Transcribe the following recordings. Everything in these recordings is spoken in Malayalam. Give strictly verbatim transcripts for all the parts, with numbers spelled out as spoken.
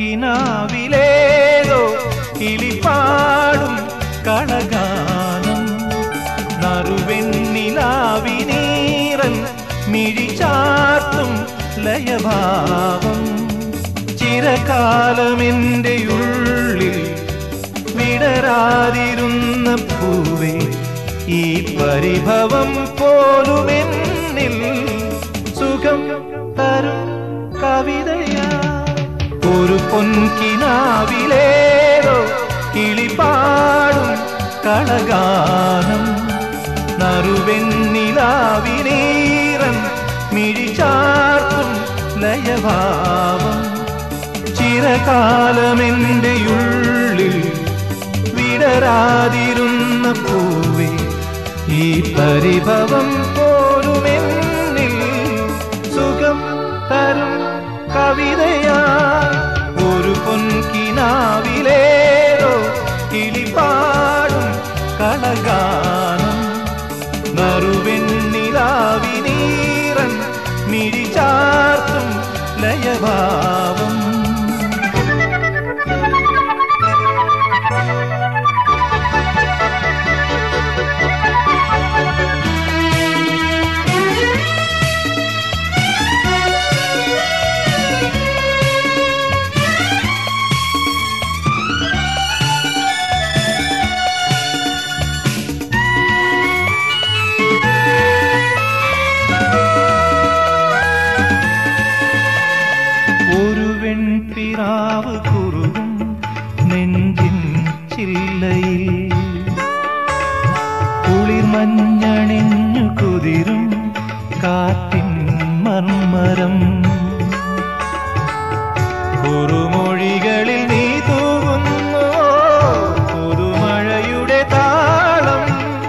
കിനാവിലേതോ കിളിപ്പാടും കളഗാനം നറുവെണ്ണിലാവിനീറൻ മിഴിചാർത്തും ലയഭാവം ചിരകാലമെൻ്റെ ഉള്ളിൽ വിടരാതിരുന്ന പൂവേ ഈ പരിഭവം പോലുമെന്നിൽ സുഖം തരും കവിതയാ ഒരു പൊൻകിനാവിലേതോ കിളിപ്പാടും കളഗാനം നറുവെണ്ണിലാവിനീറൻ മിഴിചാർത്തും ലയഭാവം ചിരകാലമെൻ്റെ ഉള്ളിൽ വിടരാതിരുന്ന പൂവേ ഈ പരിഭവം പോലുമെന്നിൽ സുഖം തരും കവിതയാ ഒരു പൊൻകിനാവിലേതോ കിളിപ്പാടും കളഗാനം നറുവെണ്ണിലാവിനീറൻ മിഴിചാർത്തും ലയഭാവം പിറാവ് കുറുകും നെഞ്ചിൻ ചില്ലയിൽ കുളിർമഞ്ഞണിഞ്ഞു കുതിരും കാറ്റിൻ മർമരം കുറുമൊഴികളിൽ നീ തൂകുന്നു പുതുമഴയുടെ താളം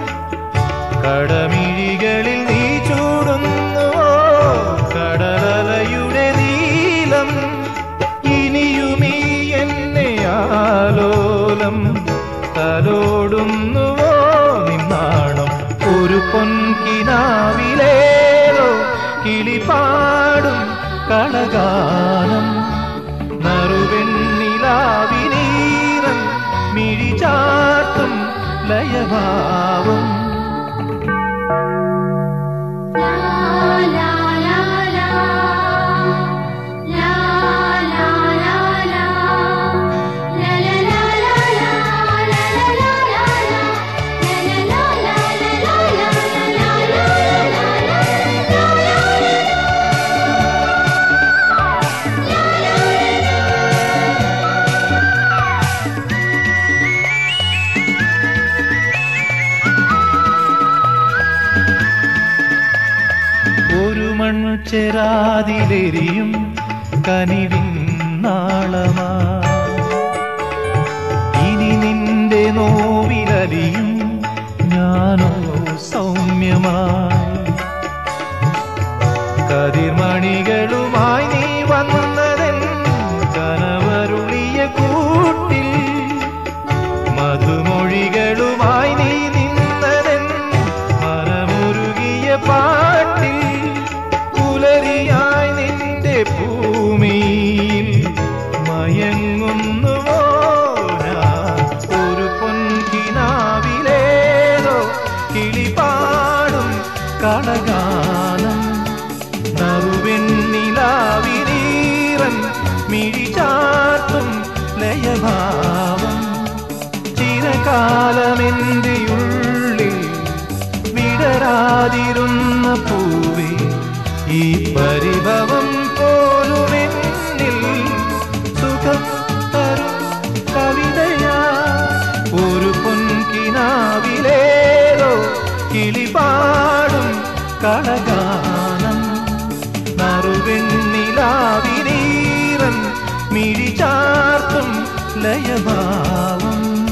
കടമിഴികളിൽ നീ ചൂടുന്നു കടലലയുടെ നീലം ഇനിയുമീ എന്നെ ആലോലം തലോടുന്നുവോ നിന്നാണം ഒരു പൊൻകിനാവിലേതോ കിളിപ്പാടും കളഗാനം നറുവെണ്ണിലാവിനീറൻ മിഴിചാർത്തും ലയഭാവം ഒരു മൺചെരാതിലെരിയും കനിവിൻ നാളമാ ഇനി നിന്റെ നോവിലലിയും ഞാനോ സൗമ്യമായി കതിർമണികളുമായി നീ വന്നതെൻ കനവരുളിയ കൂട്ടിൽ മധുമൊഴികളുമായി നീ നിന്നതെൻ മനമുരുകിയ പാട്ടിൽ പുലരിയായി നിന്റെ ഭൂമിയിൽ മയങ്ങുന്നുവോ ഞാൻ ഒരു പൊൻകിനാവിലേതോ കിളിപ്പാടും കളഗാനം നറുവെണ്ണിലാവിനീറൻ മിഴിചാർത്തും ലയഭാവം ചിരകാലമെൻ്റെ ഉള്ളിൽ വിടരാതിരുന്ന പൂവേ ഈ പരിഭവം പോലുമെന്നിൽ സുഖം തരും കവിതയാ ഒരു പൊൻകിനാവിലേതോ കിളിപ്പാടും കളഗാനം നറുവെണ്ണിലാവിനീറൻ മിഴിചാർത്തും ലയഭാവം